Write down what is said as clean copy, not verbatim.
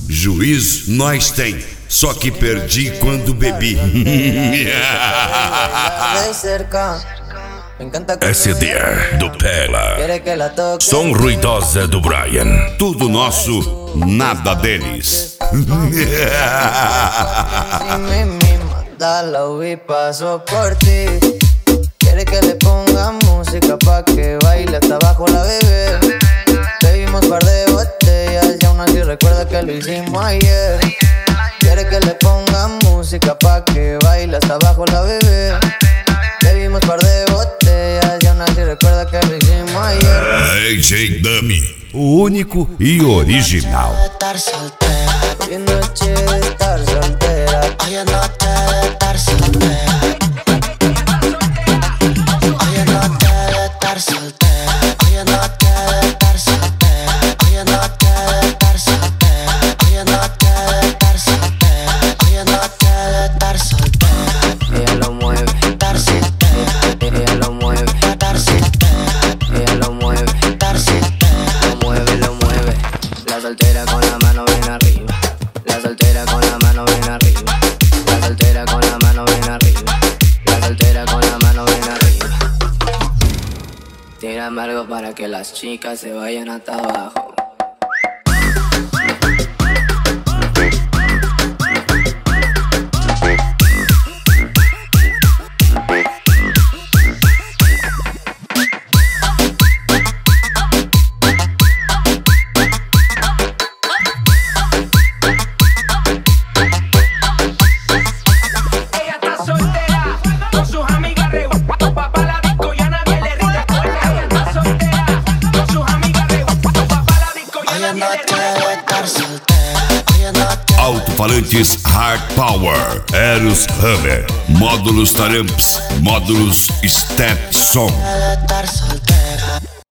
Juízo nós tem, só que perdi quando bebi. SD do Pela, som ruidosa do Brian. Tudo nosso, nada deles. Y paso por ti. Quiere que le ponga música pa' que baile hasta abajo la bebé. Bebimos par de botellas y aún así recuerda que lo hicimos ayer. Quiere que le ponga música pa' que baile hasta abajo la bebé. Bebimos par de botellas y aún así recuerda que lo hicimos ayer. AJ Dummy, o único e original. Estar soltera, hoy es noche de estar soltera, hoy es noche de estar soltera, hoy es noche de estar soltera, hoy es noche de estar soltera, hoy es noche de estar soltera, hoy es noche de estar soltera, hoy es noche de estar soltera. Ella lo mueve, estar soltera, ella lo mueve, estar soltera, ella lo mueve, estar soltera, lo mueve, la soltera con la mano bien arriba, la soltera con la mano bien arriba, la soltera con la mano bien arriba, la soltera con la mano bien arriba. Tírame algo para que las chicas se vayan hasta abajo. Alto-falantes Hard Power, Eros Hammer, módulos Taramps, módulos Step Som.